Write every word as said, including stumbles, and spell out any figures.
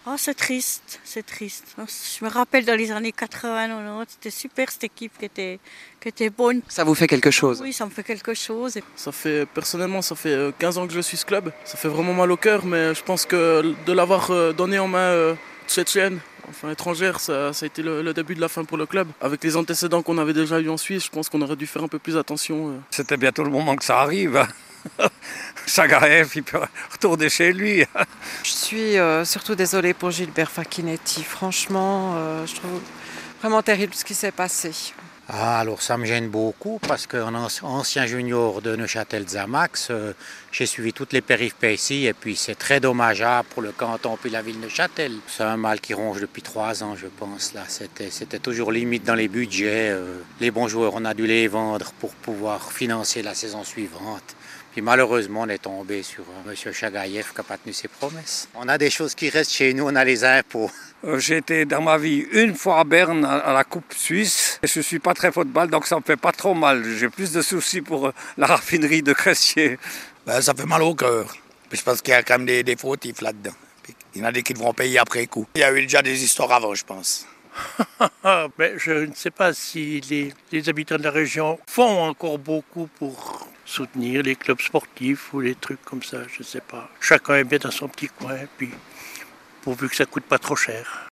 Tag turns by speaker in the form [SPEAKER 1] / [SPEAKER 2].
[SPEAKER 1] Oh, c'est triste, c'est triste. Je me rappelle dans les années quatre-vingts, quatre-vingt-dix, c'était super cette équipe qui était, qui était bonne.
[SPEAKER 2] Ça vous fait quelque chose?
[SPEAKER 1] Oui, ça me fait quelque chose.
[SPEAKER 3] Ça fait, personnellement, ça fait euh, quinze ans que je suis ce club. Ça fait vraiment mal au cœur, mais je pense que de l'avoir euh, donné en main euh, tchétchène, enfin étrangère, ça, ça a été le, le début de la fin pour le club. Avec les antécédents qu'on avait déjà eu en Suisse, je pense qu'on aurait dû faire un peu plus attention. euh.
[SPEAKER 4] C'était bientôt le moment que ça arrive. hein. Chagaïev, il peut retourner chez lui.
[SPEAKER 5] Je suis euh, surtout désolée pour Gilbert Facchinetti. Franchement, euh, je trouve vraiment terrible ce qui s'est passé.
[SPEAKER 6] Ah, alors ça me gêne beaucoup parce qu'en ancien junior de Neuchâtel-Xamax, euh, j'ai suivi toutes les péripéties et puis c'est très dommageable pour le canton puis la ville de Neuchâtel. C'est un mal qui ronge depuis trois ans, je pense. Là, c'était, c'était toujours limite dans les budgets. Euh, les bons joueurs, on a dû les vendre pour pouvoir financer la saison suivante. Puis malheureusement, on est tombé sur euh, M. Chagaïev qui n'a pas tenu ses promesses. On a des choses qui restent chez nous, on a les impôts.
[SPEAKER 4] J'ai été dans ma vie une fois à Berne à la Coupe Suisse. Je ne suis pas très football, donc ça ne me fait pas trop mal. J'ai plus de soucis pour la raffinerie de Cressier.
[SPEAKER 7] Ben, ça fait mal au cœur. Puis je pense qu'il y a quand même des, des fautifs là-dedans. Puis il y en a des qui devront payer après coup. Il y a eu déjà des histoires avant, je pense.
[SPEAKER 8] Mais je ne sais pas si les, les habitants de la région font encore beaucoup pour soutenir les clubs sportifs ou les trucs comme ça, je ne sais pas. Chacun est bien dans son petit coin, puis pourvu que ça coûte pas trop cher.